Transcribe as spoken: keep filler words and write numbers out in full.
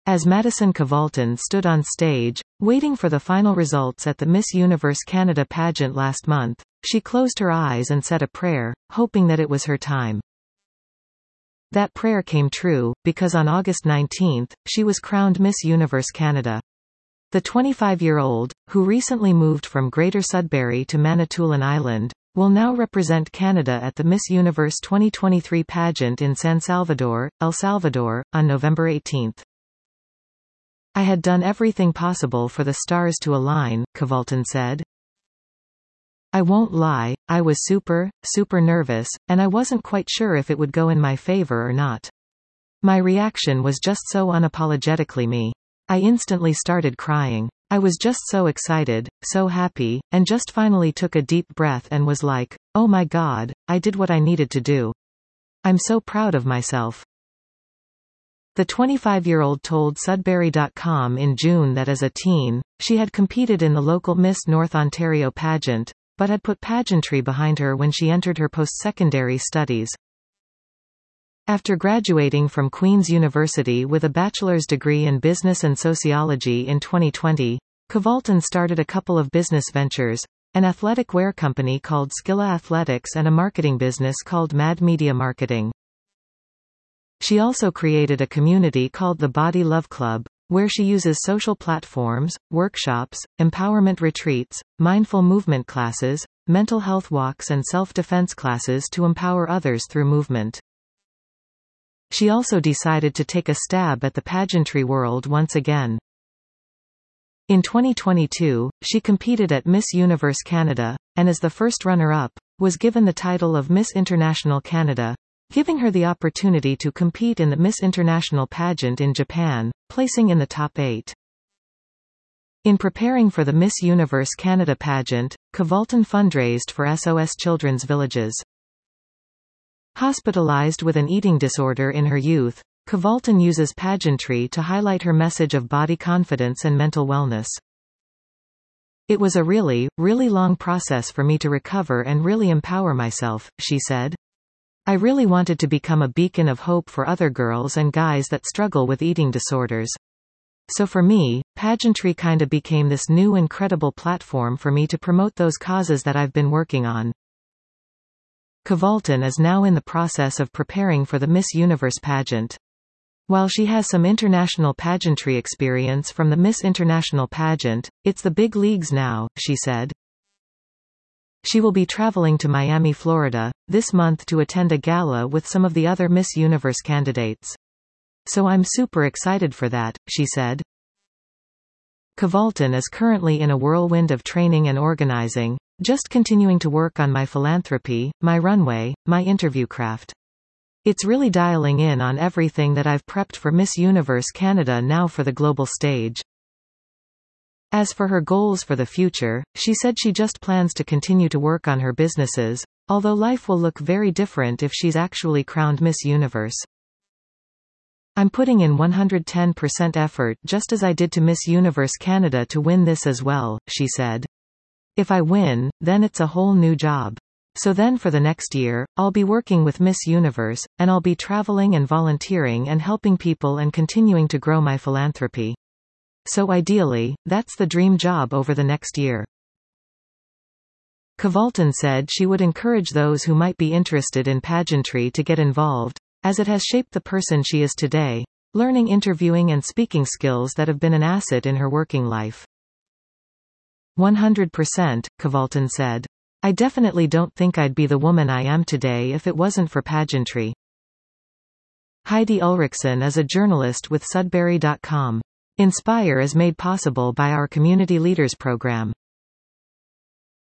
As Madison Kvalton stood on stage, waiting for the final results at the Miss Universe Canada pageant last month, she closed her eyes and said a prayer, hoping that it was her time. That prayer came true, because on August nineteenth, she was crowned Miss Universe Canada. The twenty-five-year-old, who recently moved from Greater Sudbury to Manitoulin Island, will now represent Canada at the Miss Universe twenty twenty-three pageant in San Salvador, El Salvador, on November eighteenth. "I had done everything possible for the stars to align," Kvalton said. "I won't lie, I was super, super nervous, and I wasn't quite sure if it would go in my favor or not. My reaction was just so unapologetically me. I instantly started crying. I was just so excited, so happy, and just finally took a deep breath and was like, oh my God, I did what I needed to do. I'm so proud of myself." The twenty-five-year-old told Sudbury dot com in June that as a teen, she had competed in the local Miss North Ontario pageant, but had put pageantry behind her when she entered her post-secondary studies. After graduating from Queen's University with a bachelor's degree in business and sociology in twenty twenty, Kvalton started a couple of business ventures, an athletic wear company called Skilla Athletics and a marketing business called Mad Media Marketing. She also created a community called the Body Love Club, where she uses social platforms, workshops, empowerment retreats, mindful movement classes, mental health walks and self-defense classes to empower others through movement. She also decided to take a stab at the pageantry world once again. In twenty twenty-two, she competed at Miss Universe Canada, and as the first runner-up, was given the title of Miss International Canada, giving her the opportunity to compete in the Miss International pageant in Japan, placing in the top eight. In preparing for the Miss Universe Canada pageant, Kvalton fundraised for S O S Children's Villages. Hospitalized with an eating disorder in her youth, Kvalton uses pageantry to highlight her message of body confidence and mental wellness. "It was a really, really long process for me to recover and really empower myself," she said. "I really wanted to become a beacon of hope for other girls and guys that struggle with eating disorders. So for me, pageantry kinda became this new incredible platform for me to promote those causes that I've been working on." Kvalton is now in the process of preparing for the Miss Universe pageant. While she has some international pageantry experience from the Miss International pageant, it's the big leagues now, she said. She will be traveling to Miami, Florida, this month to attend a gala with some of the other Miss Universe candidates. "So I'm super excited for that," she said. Kvalton is currently in a whirlwind of training and organizing, just continuing to work on my philanthropy, my runway, my interview craft. It's really dialing in on everything that I've prepped for Miss Universe Canada now for the global stage. As for her goals for the future, she said she just plans to continue to work on her businesses, although life will look very different if she's actually crowned Miss Universe. "I'm putting in one hundred ten percent effort just as I did to Miss Universe Canada to win this as well," she said. "If I win, then it's a whole new job. So then for the next year, I'll be working with Miss Universe, and I'll be traveling and volunteering and helping people and continuing to grow my philanthropy. So ideally, that's the dream job over the next year." Kvalton said she would encourage those who might be interested in pageantry to get involved, as it has shaped the person she is today, learning interviewing and speaking skills that have been an asset in her working life. one hundred percent, Kvalton said. "I definitely don't think I'd be the woman I am today if it wasn't for pageantry." Heidi Ulrichsen is a journalist with Sudbury dot com. Inspire is made possible by our Community Leaders program.